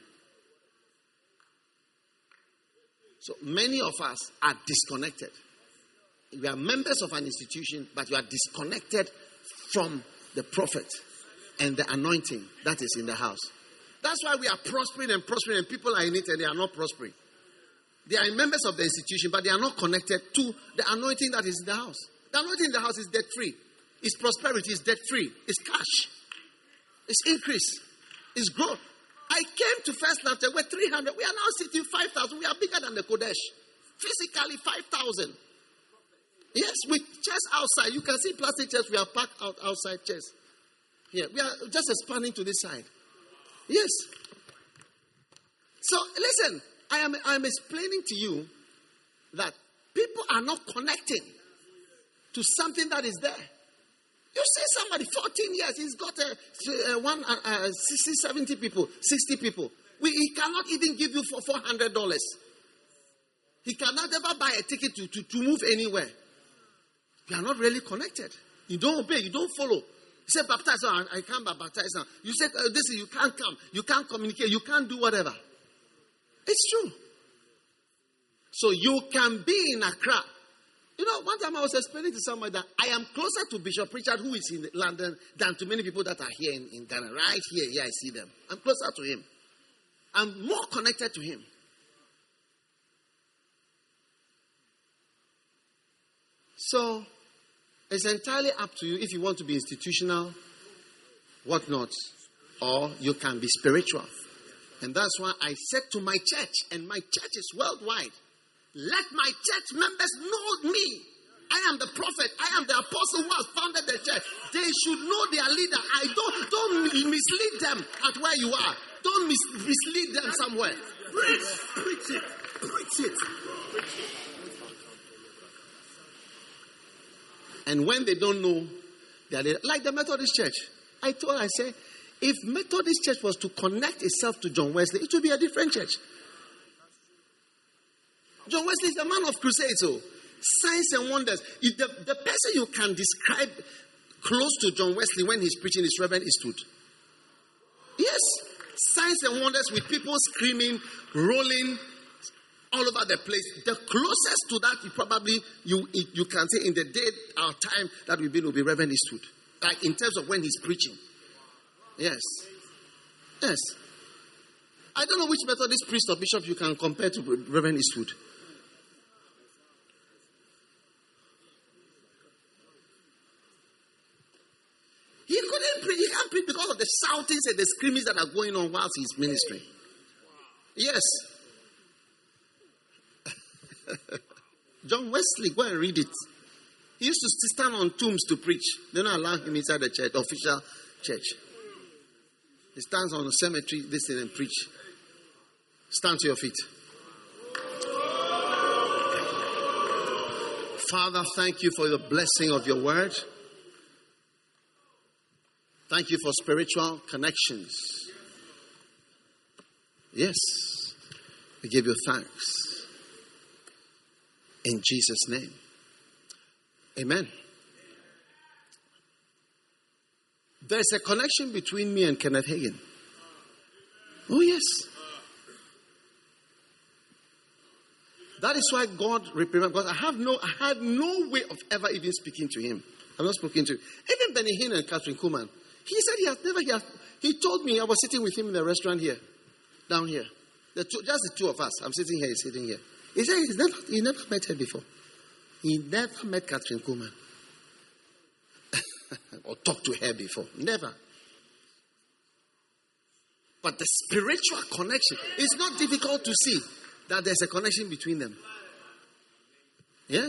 So many of us are disconnected. We are members of an institution, but you are disconnected from the prophet and the anointing that is in the house. That's why we are prospering and prospering, and people are in it and they are not prospering. They are members of the institution, but they are not connected to the anointing that is in the house. The anointing in the house is debt-free. It's prosperity. It's debt-free. It's cash. It's increase. It's growth. I came to First Laughter. We're three hundred. We are now sitting five thousand. We are bigger than the Kodesh. Physically, five thousand. Yes, with chairs outside. You can see plastic chairs. We are packed out outside chairs. Yeah, we are just expanding to this side. Yes. So, listen. I am I am explaining to you that people are not connecting to something that is there. You see somebody, fourteen years, he's got a, a one, uh, sixty, seventy people, sixty people. We, he cannot even give you for four hundred dollars. He cannot ever buy a ticket to, to, to move anywhere. You are not really connected. You don't obey, you don't follow. You say, baptize, oh, I can't baptize now. You say, uh, this is, you can't come, you can't communicate, you can't do whatever. It's true. So you can be in Accra. You know, one time I was explaining to somebody that I am closer to Bishop Richard, who is in London, than to many people that are here in, in Ghana. Right here, here I see them. I'm closer to him. I'm more connected to him. So, it's entirely up to you if you want to be institutional, whatnot, or you can be spiritual. And that's why I said to my church, and my church is worldwide, let my church members know me. I am the prophet. I am the apostle who has founded the church. They should know their leader. I don't, don't mislead them at where you are. Don't mis- mislead them somewhere. Preach, preach it, preach it. And when they don't know, they are like the Methodist Church. I told, I said, if Methodist Church was to connect itself to John Wesley, it would be a different church. John Wesley is a man of crusades, so signs and wonders. If the, the person you can describe close to John Wesley when he's preaching is Reverend Eastwood. Yes, signs and wonders with people screaming, rolling, all over the place. The closest to that, you probably, you you can say in the day, our time that we've been will be Reverend Eastwood. Like in terms of when he's preaching. Yes. Yes. I don't know which Methodist priest or bishop you can compare to Reverend Eastwood. He couldn't preach. He can't preach because of the shoutings and the screamings that are going on whilst he's ministering. Yes. John Wesley, go and read it. He used to stand on tombs to preach. They don't allow him inside the church, official church. He stands on a cemetery, listen and preach. Stand to your feet. Father, thank you for the blessing of your word. Thank you for spiritual connections. Yes, we give you thanks. In Jesus' name. Amen. There's a connection between me and Kenneth Hagin. Oh, yes. That is why God reprimanded, because I have no, I had no way of ever even speaking to him. I've not spoken to him. Even Benny Hinn and Catherine Kuhlman. He said he has never, he, has, he told me, I was sitting with him in the restaurant here, down here. The two, just the two of us. I'm sitting here, he's sitting here. He said he's never, he never met her before. He never met Catherine Kuhlman. Or talked to her before. Never. But the spiritual connection, it's not difficult to see that there's a connection between them. Yes.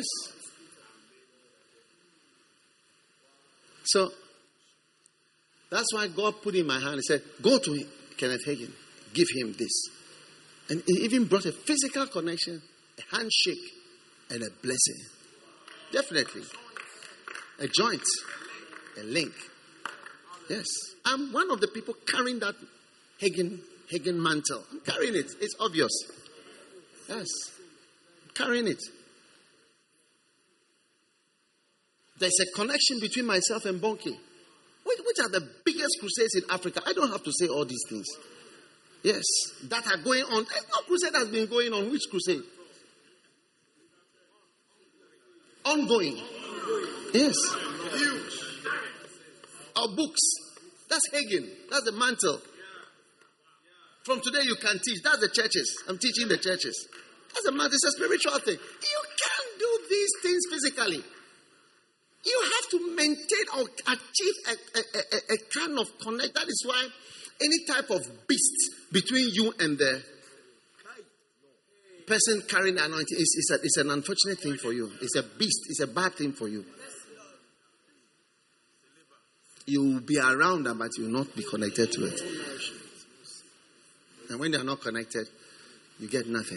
So, that's why God put in my hand and said, go to Kenneth Hagin, give him this. And he even brought a physical connection, a handshake, and a blessing. Definitely. A joint, a link. Yes. I'm one of the people carrying that Hagin, Hagin mantle. I'm carrying it. It's obvious. Yes. I'm carrying it. There's a connection between myself and Bonke. Which are the biggest crusades in Africa? I don't have to say all these things. Yes, that are going on. There's no crusade has been going on. Which crusade? Ongoing. Yes. Our books. That's Hagin. That's the mantle. From today you can teach. That's the churches. I'm teaching the churches. That's the mantle. It's a spiritual thing. You can't do these things physically. You have to maintain or achieve a, a, a, a kind of connect. That is why any type of beast between you and the person carrying the anointing is, is, a, is an unfortunate thing for you. It's a beast. It's a bad thing for you. You will be around them, but you will not be connected to it. And when they are not connected, you get nothing.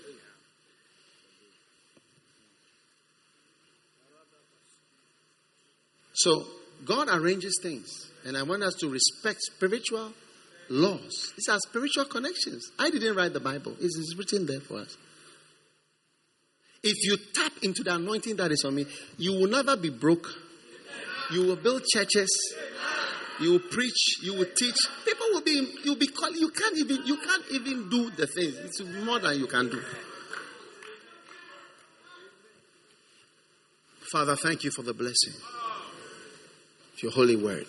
So, God arranges things. And I want us to respect spiritual laws. These are spiritual connections. I didn't write the Bible. It is written there for us. If you tap into the anointing that is on me, you will never be broke. You will build churches. You will preach. You will teach. People will be, you'll be calling. You can't even, you can't even do the things. It's more than you can do. Father, thank you for the blessing of your holy word.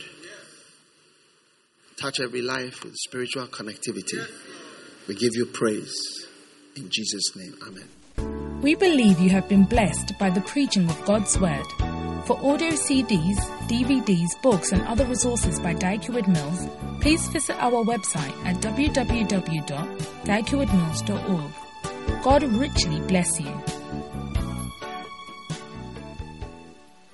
Touch every life with spiritual connectivity. We give you praise. In Jesus' name, amen. We believe you have been blessed by the preaching of God's word. For audio C Ds, D V Ds, books and other resources by Dyke Heward Mills, please visit our website at w w w dot dyke heward mills dot org. God richly bless you.